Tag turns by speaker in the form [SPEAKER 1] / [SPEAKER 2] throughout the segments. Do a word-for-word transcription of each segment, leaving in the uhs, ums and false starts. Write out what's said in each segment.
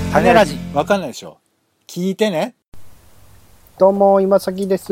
[SPEAKER 1] 種ラジわかんないでしょ。聞いてね。
[SPEAKER 2] どうも今崎です。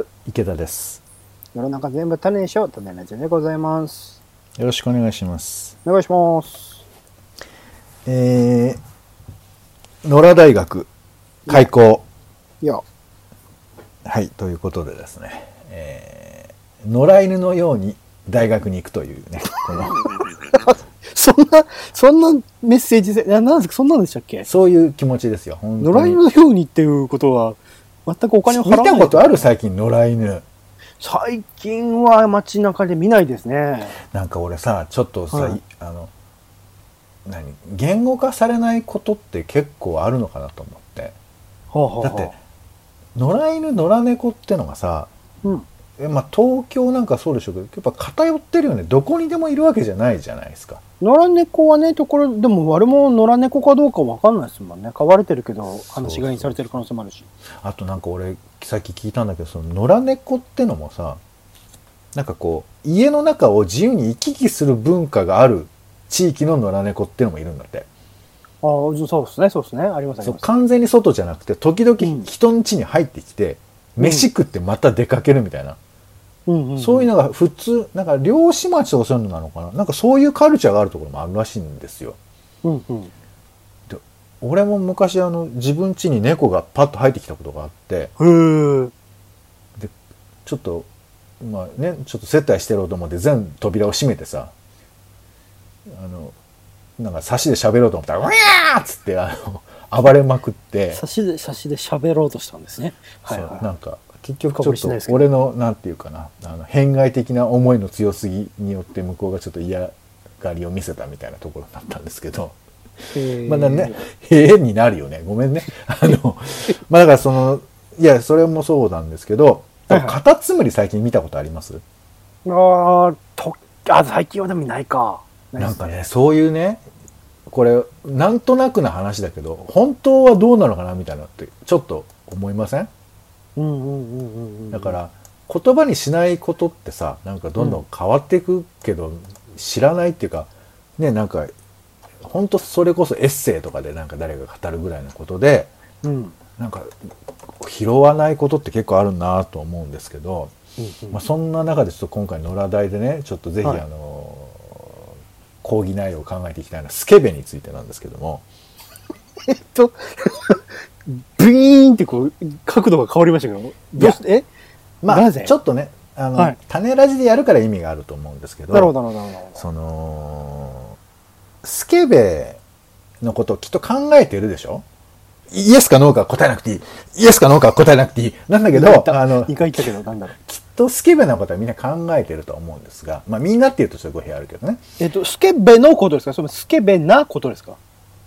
[SPEAKER 3] 池田です。
[SPEAKER 2] 世の中全部種でしょ。種ラジでございます。
[SPEAKER 3] よろしくお願いします。
[SPEAKER 2] お願いします。
[SPEAKER 3] えー、野良大学開校。
[SPEAKER 2] いや。
[SPEAKER 3] はい、ということでですね、えー、野良犬のように大学に行くというね、この
[SPEAKER 2] そんなそんなメッセージで、ななんですか、そんなんでしたっけ？
[SPEAKER 3] そういう気持ちですよ。本当に
[SPEAKER 2] 野良犬のようにっていうことは全くお金を払わない。
[SPEAKER 3] 見たことある？最近野良犬。
[SPEAKER 2] 最近は街中で見ないですね。
[SPEAKER 3] なんか俺さ、ちょっとさ、
[SPEAKER 2] はい、
[SPEAKER 3] あの何言語化されないことって結構あるのかなと思って。
[SPEAKER 2] はあはあはあ、
[SPEAKER 3] だって野良犬野良猫ってのがさ、
[SPEAKER 2] うん、
[SPEAKER 3] えまあ、東京なんかそうでしょうけど、やっぱ偏ってるよね。どこにでもいるわけじゃないじゃないですか。
[SPEAKER 2] 野良猫はね、ところでもあれも野良猫かどうかわかんないですもんね。飼われてるけど放し飼いにされてる可能性もあるし。
[SPEAKER 3] あとなんか俺さっき聞いたんだけど、その野良猫ってのもさ、なんかこう家の中を自由に行き来する文化がある地域の野良猫ってのもいるんだって。
[SPEAKER 2] ああ、そうですね、そうですね、ありますあります。
[SPEAKER 3] 完全に外じゃなくて時々人の家に入ってきて、うん、飯食ってまた出かけるみたいな、うんうんうん、そういうのが普通、なんか漁師町とかそういうのなのかな、なんかそういうカルチャーがあるところもあるらしいんですよ。うんうん、で俺も昔あの自分家に猫がパッと入ってきたことがあって、へでちょっとまあねちょっと接待してやろうと思って全扉を閉めてさ、あのなんか差しで喋ろうと思ったらうわーっつってあの暴れまくって、
[SPEAKER 2] 差しで差しで喋ろうとしたんですね。はい、はい、
[SPEAKER 3] そうなんか結局ちょっと俺のなんていうかな、あの偏害的な思いの強すぎによって向こうがちょっと嫌がりを見せたみたいなところだったんですけど、まあねへえになるよね、ごめんね。あのまあだからそのいやそれもそうなんですけど、カタツムリ最近見たことあります？
[SPEAKER 2] あとあ最近はでもいないか。
[SPEAKER 3] なんかねそういうね、これなんとなくな話だけど本当はどうなのかなみたいなってちょっと思いません？だから言葉にしないことってさ、なんかどんどん変わっていくけど、うん、知らないっていうかね、なんか本当それこそエッセイとかでなんか誰か語るぐらいのことで、うん、なんか拾わないことって結構あるなと思うんですけど、うんうん、まあ、そんな中でちょっと今回野良大でねちょっとぜひ、はい、あの講義内容を考えていきたいのはスケベについてなんですけども
[SPEAKER 2] えっとブイーンってこう角度が変わりましたけど、どうしてえ
[SPEAKER 3] まあちょっとねあの、はい、種ラジでやるから意味があると思うんですけど、
[SPEAKER 2] なるほどなるほど、
[SPEAKER 3] そのスケベのことをきっと考えてるでしょ。イエスかノーか答えなくていい、イエスかノーか答えなくていいなんだけど、
[SPEAKER 2] あのにかい言ったけどなんだろう、
[SPEAKER 3] きっとスケベなことはみんな考えてると思うんですが、まあみんなっていうとちょっと語弊あるけどね。
[SPEAKER 2] えっとスケベのことですか、そのスケベなことですか？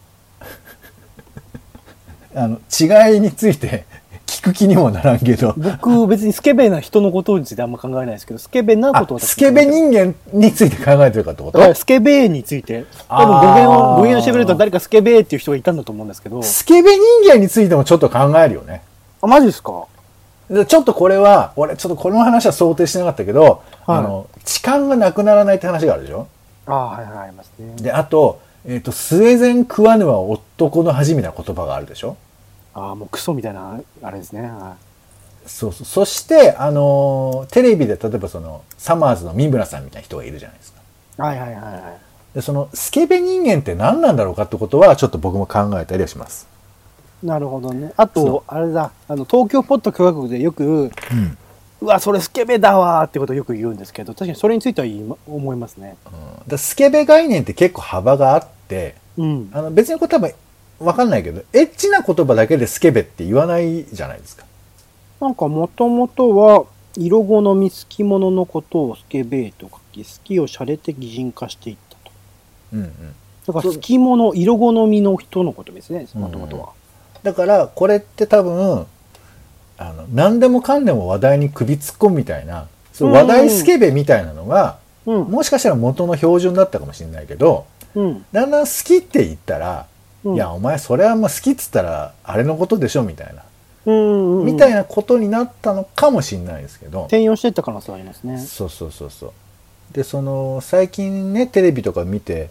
[SPEAKER 3] あの違いについて聞く気にもならんけど、
[SPEAKER 2] 僕別にスケベな人のことについてあんま考えないですけど、スケベなことを
[SPEAKER 3] スケベ人間について考えてるかってこと？
[SPEAKER 2] スケベについて多分語源を語源を調べると誰かスケベっていう人がいたんだと思うんですけど、
[SPEAKER 3] スケベ人間についてもちょっと考えるよね。
[SPEAKER 2] あ、マジですか？
[SPEAKER 3] ちょっとこれは俺ちょっとこの話は想定してなかったけど、はい、あの痴漢がなくならないって話があるでしょ。
[SPEAKER 2] ああ、はいはい、ありますね。
[SPEAKER 3] であと、えーと、スウェーデン食わぬは男の恥みたいな言葉があるでしょ。
[SPEAKER 2] ああ、もうクソみたいなあれですね。はい、
[SPEAKER 3] そうそう。そしてあのテレビで例えばそのサマーズの三村さんみたいな人がいるじゃないですか。
[SPEAKER 2] はいはいはいはい。
[SPEAKER 3] でそのスケベ人間って何なんだろうかってことはちょっと僕も考えたりはします。
[SPEAKER 2] なるほどね。あとあれだ、あの東京ポッド許可局でよく、うん、うわそれスケベだわーってことをよく言うんですけど、確かにそれについては思いますね。
[SPEAKER 3] うん、だスケベ概念って結構幅があって、うん、あの別にこれ多分わかんないけど、エッチな言葉だけでスケベって言わないじゃないですか。
[SPEAKER 2] なんかもともとは色好み好き者のことをスケベと書き、好きを洒落て擬人化していったと。うんうん。だから好き者、色好みの人のことですね、もともとは。
[SPEAKER 3] だからこれって多分あの何でもかんでも話題に首突っ込むみたいな、そう話題スケベみたいなのが、うん、もしかしたら元の標準だったかもしれないけど、うん、だんだん好きって言ったら、うん、いやお前それはまあ好きっつったらあれのことでしょみたいな、うんうんうん、みたいなことになったのかもしれないですけど、
[SPEAKER 2] 転用していった可能性はありますね。
[SPEAKER 3] そうそうそうそう。でその最近ねテレビとか見て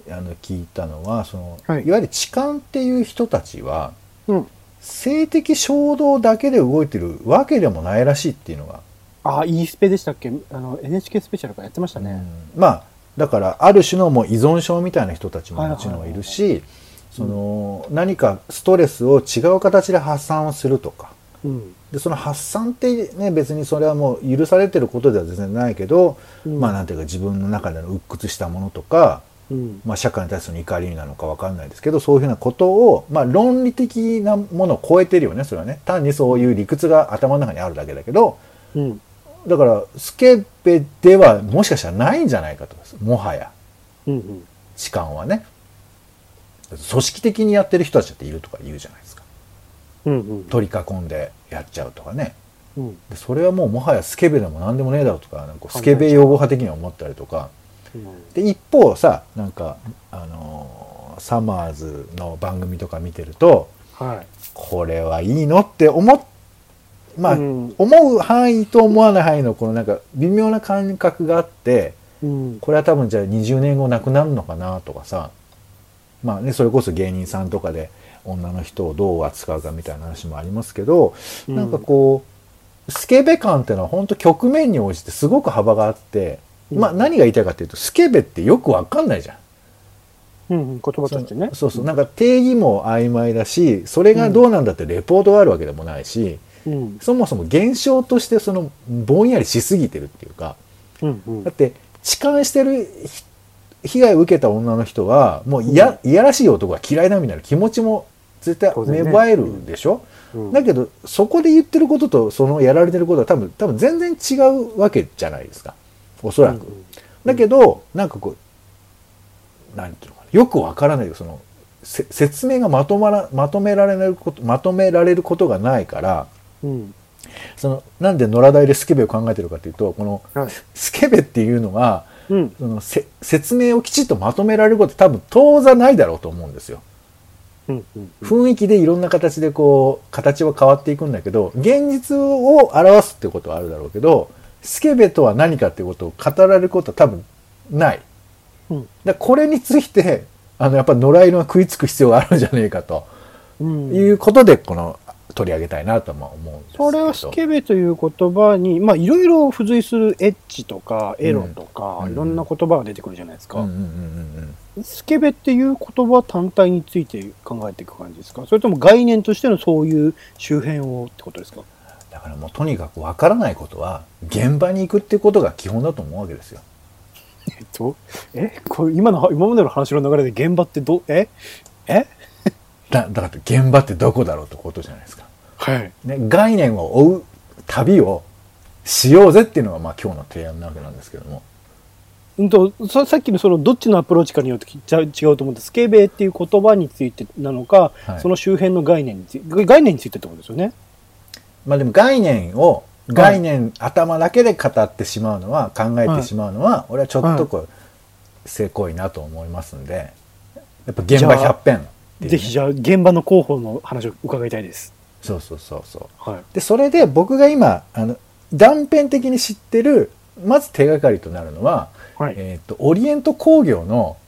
[SPEAKER 3] あの聞いたのはその、
[SPEAKER 2] はい、
[SPEAKER 3] いわゆる痴漢っていう人たちは、
[SPEAKER 2] うん、
[SPEAKER 3] 性的衝動だけで動いてるわけでもないらしいっていうのが。
[SPEAKER 2] ああ、E スペでしたっけ、あの エヌエイチケー スペシャルからやってましたね。
[SPEAKER 3] うん、まあだからある種のもう依存症みたいな人たちももちろんいるし、その何かストレスを違う形で発散をするとか、うん、でその発散ってね別にそれはもう許されてることでは全然ないけど、うん、まあなんていうか自分の中での鬱屈したものとか、うん、まあ社会に対する怒りなのかわかんないですけど、そういうふうなことをまあ論理的なものを超えてるよね。それはね単にそういう理屈が頭の中にあるだけだけど、うん、だからスケベではもしかしたらないんじゃないかと、もはや、うんうん、痴漢はね組織的にやってる人たちっているとか言うじゃないですか、うんうん、取り囲んでやっちゃうとかね、うん、でそれはもうもはやスケベでも何でもねえだろうとか、なんかスケベ擁護派的には思ったりとか、うん、で一方さなんかあのー、サマーズの番組とか見てると、はい、これはいいのって思っまあ、うん、思う範囲と思わない範囲のこのなんか微妙な感覚があって、うん、これは多分じゃあにじゅうねんごなくなるのかなとかさ、まあねそれこそ芸人さんとかで女の人をどう扱うかみたいな話もありますけど、うん、なんかこうスケベ感っていうのは本当局面に応じてすごく幅があって、うん、まあ何が言いたいかっていうとスケベってよくわかんないじゃん。
[SPEAKER 2] うんうん、言葉としてね。
[SPEAKER 3] そうそう、なんか定義も曖昧だし、それがどうなんだってレポートがあるわけでもないし、うん、そもそも現象としてそのぼんやりしすぎてるっていうか、うんうん、だって痴漢してる被害を受けた女の人はもういや、うん、いやらしい男が嫌いだみたいな気持ちも絶対芽生えるでしょ、ねうん、だけどそこで言ってることとそのやられてることは多分多分全然違うわけじゃないですか、おそらく、うん、だけどなんかこうなんていうのかな、よくわからないその説明がまとまらまとめられないことまとめられることがないから、うん、そのなんで野良台でスケベを考えてるかというと、この、はい、スケベっていうのは、うん、そのせ説明をきちっとまとめられること多分当座ないだろうと思うんですよ、うんうんうん、雰囲気でいろんな形でこう形は変わっていくんだけど現実を表すってことはあるだろうけど、スケベとは何かっていうことを語られることは多分ない、うん、だこれについてあのやっぱ野良犬は食いつく必要があるんじゃねえかと、うん、いうことでこの取り上げたいなと思うんですけど、
[SPEAKER 2] それはスケベという言葉にまあいろいろ付随するエッチとかエロとか、うん、いろんな言葉が出てくるじゃないですか、うんうんうんうん、スケベっていう言葉単体について考えていく感じですか、それとも概念としてのそういう周辺をってことですか。
[SPEAKER 3] だからもうとにかく分からないことは現場に行くっていうことが基本だと思うわけですよ。
[SPEAKER 2] えっとえこれ今の今までの話の流れで現場ってどええ
[SPEAKER 3] だ, だから現場ってどこだろうってことじゃないですか、
[SPEAKER 2] はい
[SPEAKER 3] ね、概念を追う旅をしようぜっていうのがまあ今日の提案なわけなんですけども、
[SPEAKER 2] うんとそさっきのそのどっちのアプローチかによって違うと思って、スケベっていう言葉についてなのか、はい、その周辺の概念について概念についてってことですよね。
[SPEAKER 3] まあでも概念を概念、はい、頭だけで語ってしまうのは考えてしまうのは、はい、俺はちょっとこう、はい、せこいなと思いますんで、やっぱ現場ひゃっぺん
[SPEAKER 2] ね、ぜひじゃあ現場の広報の話を伺いたいです。
[SPEAKER 3] そうそうそうそう、はい、でそれで僕が今あの断片的に知ってるまず手がかりとなるのは、はい、えーと、オリエント工業の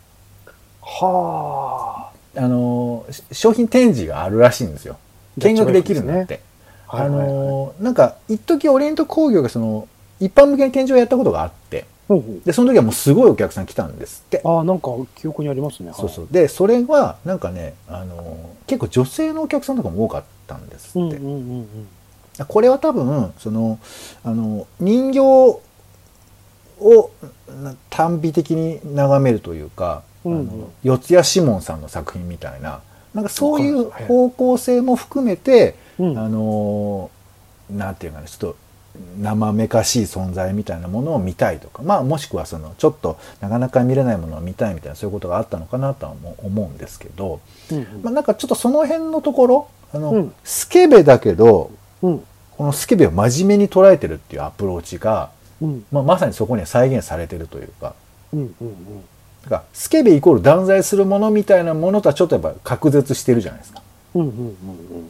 [SPEAKER 3] はあの商品展示があるらしいんですよ。見学できるんだって、はいはいはい、あのなんか一時オリエント工業がその一般向けに展示をやったことがあって、でその時はもうすごいお客さん来たんですって。
[SPEAKER 2] ああ、なんか記憶にありますね。
[SPEAKER 3] そうそう。でそれはなんかね、あの結構女性のお客さんとかも多かったんですって。うんうんうんうん、これは多分そのあの人形を短美的に眺めるというか、うんうん、あの四谷志門さんの作品みたいな、なんかそういう方向性も含めて、うん、あのなんていうかね、ちょっと生めかしい存在みたいなものを見たいとか、まあもしくはそのちょっとなかなか見れないものを見たいみたいな、そういうことがあったのかなとは思うんですけど、うんうん、まあ、なんかちょっとその辺のところ、あの、うん、スケベだけど、うん、このスケベを真面目に捉えてるっていうアプローチが、うん、まあ、まさにそこには再現されてるというか、うんうんうん、だからスケベイコール断罪するものみたいなものとはちょっとやっぱ隔絶してるじゃないですか。うんうんうんうん、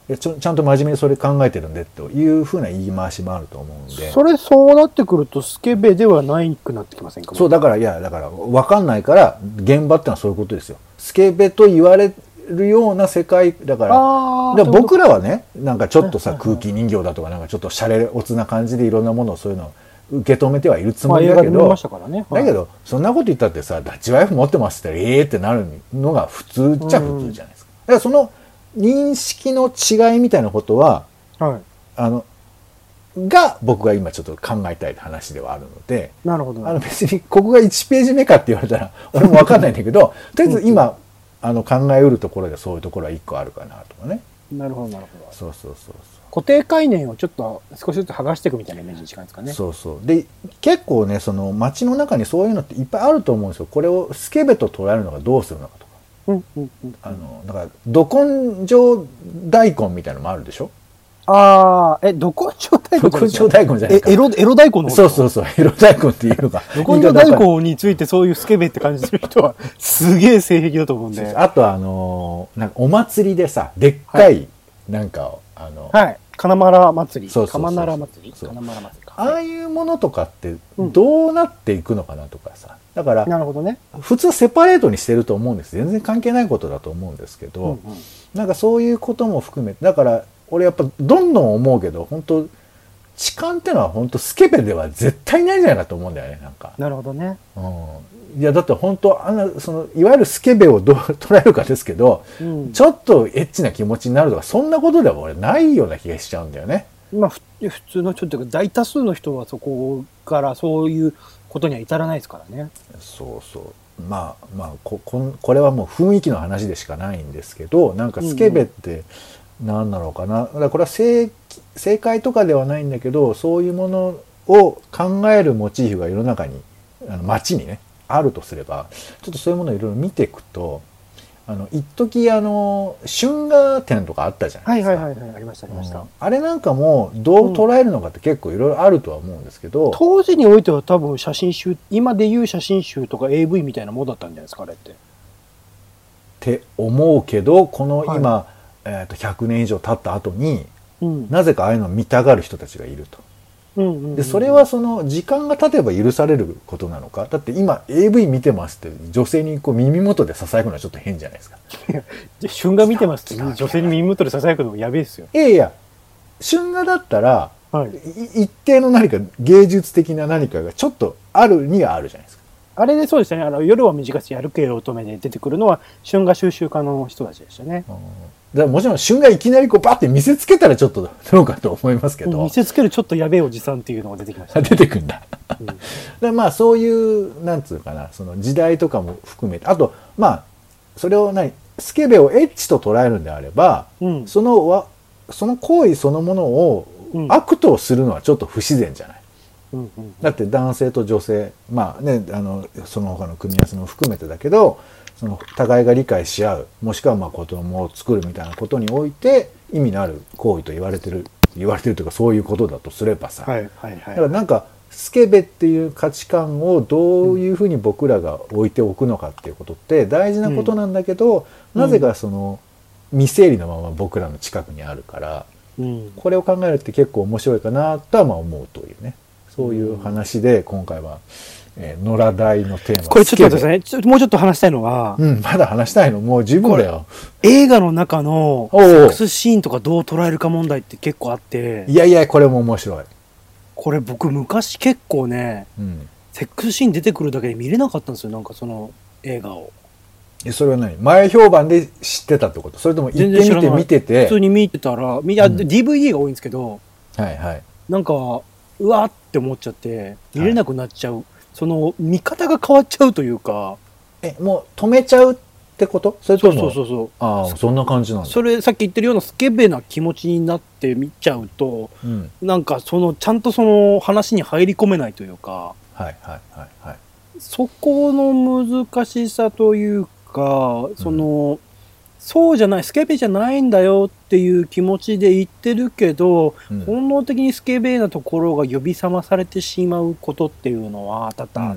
[SPEAKER 3] ちょちゃんと真面目にそれ考えてるんでというふうな言い回しもあると思うんで。
[SPEAKER 2] それそうなってくるとスケベではないくなってきませんか？
[SPEAKER 3] そうだからいやだから分かんないから現場ってのはそういうことですよ。スケベと言われるような世界だから、だから僕らはねなんかちょっとさ空気人形だとかなんかちょっとシャレオツな感じでいろんなものをそういうのを受け止めてはいるつもりだけど、だけどそんなこと言ったってさダッチワイフ持ってますってええーってなるのが普通っちゃ普通じゃないですか。だからその認識の違いみたいなことは、はい、あのが僕が今ちょっと考えたい話ではあるので、
[SPEAKER 2] なるほど。
[SPEAKER 3] あの別にここがいちページ目かって言われたら俺も分かんないんだけどとりあえず今あの考えうるところでそういうところはいっこあるかなとかね。
[SPEAKER 2] なるほどなるほど。
[SPEAKER 3] そうそうそうそう。
[SPEAKER 2] 固定概念をちょっと少しずつ剥がしていくみたいなイメージに近いですかね。
[SPEAKER 3] そうそう。で結構ねその街の中にそういうのっていっぱいあると思うんですよ。これをスケベと捉えるのがどうするのかとか。うんうんうん、あのだからど根性大根みたいなのもあるでしょ。
[SPEAKER 2] ああ、え、ど根性大根
[SPEAKER 3] ど根性大根じゃないか。
[SPEAKER 2] エロ、エロ大根の方。
[SPEAKER 3] そうそうそう、エロ大根っていうのが。
[SPEAKER 2] ど根性大根についてそういうスケベって感じする人は、すげえ性癖だと思うんで。
[SPEAKER 3] あとあのー、なんかお祭りでさ、でっかい、なんか、あの、
[SPEAKER 2] はい。金丸祭り。
[SPEAKER 3] そうそうそう。
[SPEAKER 2] 金丸祭り。金丸祭りか。
[SPEAKER 3] ああいうものとかってどうなっていくのかなとかさ。だから、
[SPEAKER 2] なるほどね。
[SPEAKER 3] 普通セパレートにしてると思うんです。全然関係ないことだと思うんですけど、うんうん、なんかそういうことも含めて、だから、俺やっぱどんどん思うけど本当痴漢ってのは本当スケベでは絶対ないんじゃないかと思うんだよねなんか。
[SPEAKER 2] なるほどね。
[SPEAKER 3] うん、いやだって本当あんなそのいわゆるスケベをどう捉えるかですけど、うん、ちょっとエッチな気持ちになるとかそんなことでは俺ないような気がしちゃうんだよね。
[SPEAKER 2] まあ普通の人というか大多数の人はそこからそういうことには至らないですからね。
[SPEAKER 3] そうそう。まあまあ こ, こ, これはもう雰囲気の話でしかないんですけどなんかスケベって、うんうん何なのかな。だからこれは 正, 正解とかではないんだけどそういうものを考えるモチーフが世の中にあの街にねあるとすればちょっとそういうものをいろいろ見ていくとあの一時あの春画展とかあったじゃないですか。
[SPEAKER 2] はいはいはい、はい、ありましたありました、うん、
[SPEAKER 3] あれなんかもどう捉えるのかって結構いろいろあるとは思うんですけど、うん、
[SPEAKER 2] 当時においては多分写真集今でいう写真集とか エーブイ みたいなものだったんじゃないですかあれって。
[SPEAKER 3] って思うけどこの今、はいえー、とひゃくねん以上経った後に、うん、なぜかああいうのを見たがる人たちがいると、うんうんうん、でそれはその時間が経てば許されることなのか。だって今 エーブイ 見てますって女性にこう耳元で囁くのはちょっと変じゃないですか。
[SPEAKER 2] 春画見てますって女性に耳元で囁くのもやべえですよ。
[SPEAKER 3] いやいや春画だったら、はい、一定の何か芸術的な何かがちょっとあるにはあるじゃないですか。
[SPEAKER 2] あれでそうでしたね。あの夜は短しやるけよ乙女で出てくるのは春画収集家の人たちでしたね。うん
[SPEAKER 3] だからもちろん春画いきなりこうバッて見せつけたらちょっとどうかと思いますけど、
[SPEAKER 2] 見せつけるちょっとやべえおじさんっていうのが出てきました、ね、
[SPEAKER 3] 出てくんだ、うん、でまあそういうなんつうかなその時代とかも含めてあとまあそれを何スケベをエッチと捉えるんであれば、うん、そのわその行為そのものを悪とするのはちょっと不自然じゃない、うんうんうん、だって男性と女性まあねあのその他の組み合わせも含めてだけどその互いが理解し合うもしくはまあ子供を作るみたいなことにおいて意味のある行為と言われてる言われてるというかそういうことだとすればさ、はいはいはい、だからなんかスケベっていう価値観をどういうふうに僕らが置いておくのかっていうことって大事なことなんだけど、うん、なぜかその未整理のまま僕らの近くにあるから、うん、これを考えるって結構面白いかなとはまあ思うというねそういう話で今回は。えー、野良大のテーマ
[SPEAKER 2] これちょっと待ってくださいねちょもうちょっと話したいのは、
[SPEAKER 3] うん、まだ話したいのもう十分だよ。
[SPEAKER 2] 映画の中のセックスシーンとかどう捉えるか問題って結構あって
[SPEAKER 3] いやいやこれも面白い。
[SPEAKER 2] これ僕昔結構ね、うん、セックスシーン出てくるだけで見れなかったんですよなんかその映画を。
[SPEAKER 3] えそれは何前評判で知ってたってことそれとも行ってみて見てて
[SPEAKER 2] 普通に見てたらみ、うん、ディーブイディー が多いんですけど、
[SPEAKER 3] はいはい、
[SPEAKER 2] なんかうわって思っちゃって見れなくなっちゃう、はいその見方が変わっちゃうというか
[SPEAKER 3] えもう止めちゃうってことそれとも
[SPEAKER 2] そうそうそうそう
[SPEAKER 3] ああそんな感じなんだ。
[SPEAKER 2] それさっき言ってるようなスケベな気持ちになって見ちゃうと、うん、なんかそのちゃんとその話に入り込めないというかはいはいはいはいそこの難しさというかその、うんそうじゃないスケベじゃないんだよっていう気持ちで言ってるけど、うん、本能的にスケベなところが呼び覚まされてしまうことっていうのは多々あって、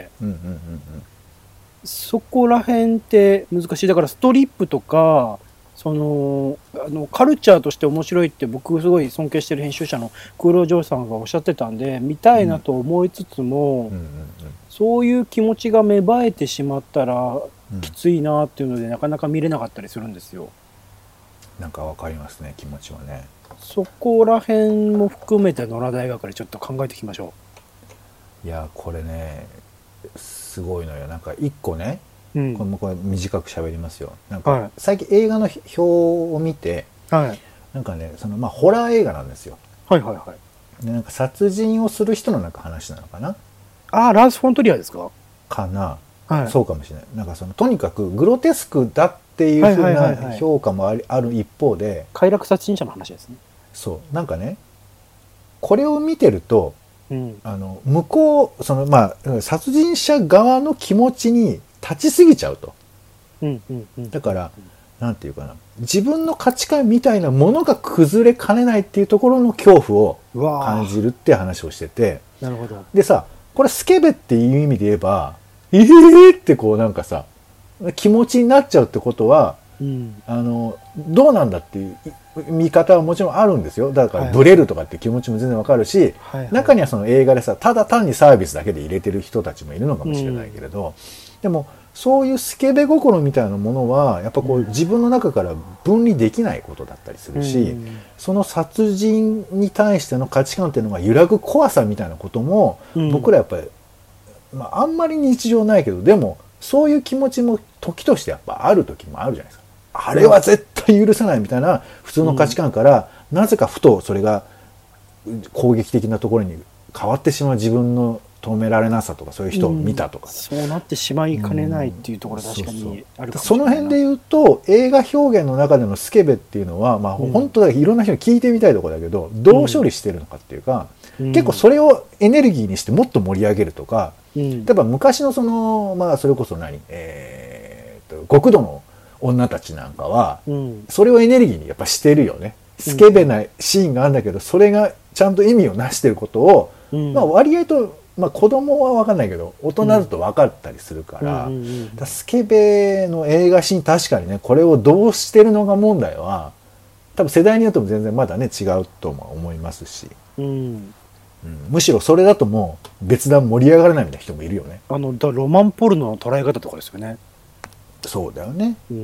[SPEAKER 2] うんうんうんうん、そこら辺って難しい。だからストリップとかそのあのカルチャーとして面白いって僕すごい尊敬してる編集者の空洞城さんがおっしゃってたんで見たいなと思いつつも、うんうんうんうん、そういう気持ちが芽生えてしまったらきついなっていうので、うん、なかなか見れなかったりするんですよ。
[SPEAKER 3] なんかわかりますね、気持ちはね。
[SPEAKER 2] そこら辺も含めて野良大学でちょっと考えていきましょ
[SPEAKER 3] う。いやこれねすごいのよ。なんか一個ね、うん、これもこれ短く喋りますよ。なんか最近映画の表を見て、はい、なんかねそのまあホラー映画なんですよ。
[SPEAKER 2] はいはいはい。
[SPEAKER 3] でなんか殺人をする人のなんか話なのかな。
[SPEAKER 2] ああラース・フォントリアですか。
[SPEAKER 3] かな、はい、そうかもしれない。なんかそのとにかくグロテスクだっていう風な評価もあり、ある一方で
[SPEAKER 2] 快楽殺人者の話ですね。
[SPEAKER 3] そうなんかねこれを見てると、うん、あの向こうそのまあ殺人者側の気持ちに立ちすぎちゃうと、うんうんうん、だからなんていうかな自分の価値観みたいなものが崩れかねないっていうところの恐怖を感じるって話をしてて、
[SPEAKER 2] なるほど。
[SPEAKER 3] でさこれスケベっていう意味で言えばえーってこうなんかさ気持ちになっちゃうってことは、うん、あのどうなんだっていう見方はもちろんあるんですよ。だからブレるとかって気持ちも全然わかるし、はいはい、中にはその映画でさただ単にサービスだけで入れてる人たちもいるのかもしれないけれど、うん、でもそういうスケベ心みたいなものはやっぱこう、うん、自分の中から分離できないことだったりするし、うん、その殺人に対しての価値観っていうのが揺らぐ怖さみたいなことも、うん、僕らやっぱり、まあ、あんまり日常ないけどでもそういう気持ちも時としてやっぱある時もあるじゃないですか。あれは絶対許さないみたいな普通の価値観から、うん、なぜかふとそれが攻撃的なところに変わってしまう自分の止められなさとかそういう人を見たとか、
[SPEAKER 2] うん、そうなってしまいかねないっていうところ確かにあるかもしれないな。
[SPEAKER 3] その辺で言うと映画表現の中でのスケベっていうのは、まあ、本当だいろんな人に聞いてみたいところだけど、うん、どう処理してるのかっていうか、うん、結構それをエネルギーにしてもっと盛り上げるとか、うん、例えば昔のその、まあ、それこそ何、えー、と極度の女たちなんかは、うん、それをエネルギーにやっぱしてるよね。スケベなシーンがあるんだけど、それがちゃんと意味をなしてることを、うん、まあ割合と、まあ子供は分かんないけど、大人だと分かったりするから、うんうんうんうん、だスケベの映画シーン確かにね、これをどうしてるのが問題は、多分世代によっても全然まだね、違うとも思いますし、うんうん、むしろそれだともう別段盛り上がらないみたいな人もいるよね。
[SPEAKER 2] あの、だロマンポルノの捉え方とかですよね。
[SPEAKER 3] そうだよね、うんうん、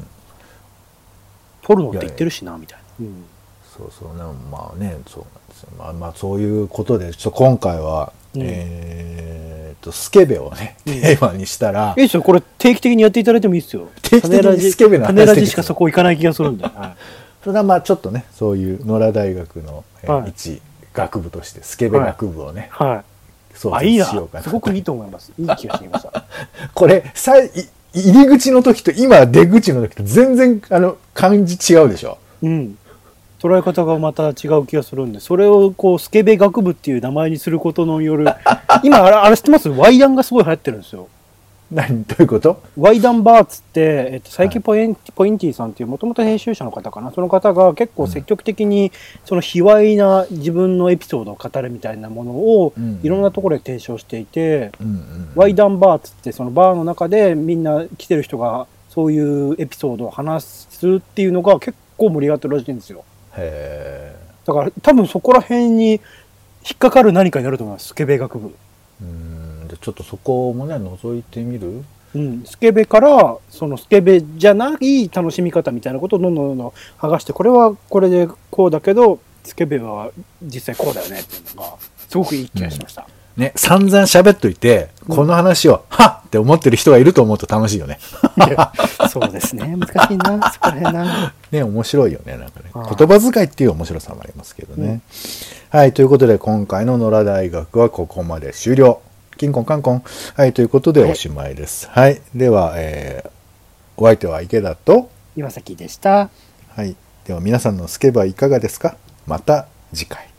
[SPEAKER 2] ポルノって言ってるしなみたいな、うん、
[SPEAKER 3] そうそうね、まあねそうなんですよ、まあ、まあそういうことでちょっと今回は、うん、えー、とスケベをねテーマにしたら、
[SPEAKER 2] うん、いいですよ。これ定期的にやっていただいてもいいですよ。
[SPEAKER 3] 定期的にスケベな話
[SPEAKER 2] 種ラジしかそこ行かない気がするんで、はい、
[SPEAKER 3] それはまあちょっとねそういう野良大学の、えーはい、一学部としてスケベ学部をね、はいはい、そうしようかな。
[SPEAKER 2] すごくいいと思います。いい気がしてきました
[SPEAKER 3] これさい入り口の時と今出口の時と全然あの感じ違うでしょ。
[SPEAKER 2] うん。捉え方がまた違う気がするんで、それをこうスケベ学部っていう名前にすることによる今あれ、あれ知ってます？ワイダンがすごい流行ってるんですよ。
[SPEAKER 3] 何どういうこと？
[SPEAKER 2] ワイダンバーツって、えっと、佐伯ポイン、はい、ポインティさんっていうもともと編集者の方かな。その方が結構積極的にその卑猥な自分のエピソードを語るみたいなものをいろんなところで提唱していて、うんうん、ワイダンバーツってそのバーの中でみんな来てる人がそういうエピソードを話すっていうのが結構盛り上がってるらしいんですよ。へー。だから多分そこら辺に引っかかる何かになると思います。スケベ学部。
[SPEAKER 3] うーんでちょっとそこもね覗いてみる。
[SPEAKER 2] うん、スケベからそのスケベじゃない楽しみ方みたいなことをどんどんどんどん剥がして、これはこれでこうだけどスケベは実際こうだよねっていうのがすごくいい気がしました。
[SPEAKER 3] うん、ね、散々喋っといてこの話を、うん、はっって思ってる人がいると思うと楽しいよね。
[SPEAKER 2] そうですね、難しいなそこら辺な。
[SPEAKER 3] ね、面白いよね、なんかね、言葉遣いっていう面白さもありますけどね。うん、はい、ということで今回の野良大学はここまで終了。キンコンカンコン。はい、ということでおしまいです。はい、はい、では、えー、お相手は池田と
[SPEAKER 2] 岩崎でした。
[SPEAKER 3] はい、では皆さんのスケベはいかがですか？また次回。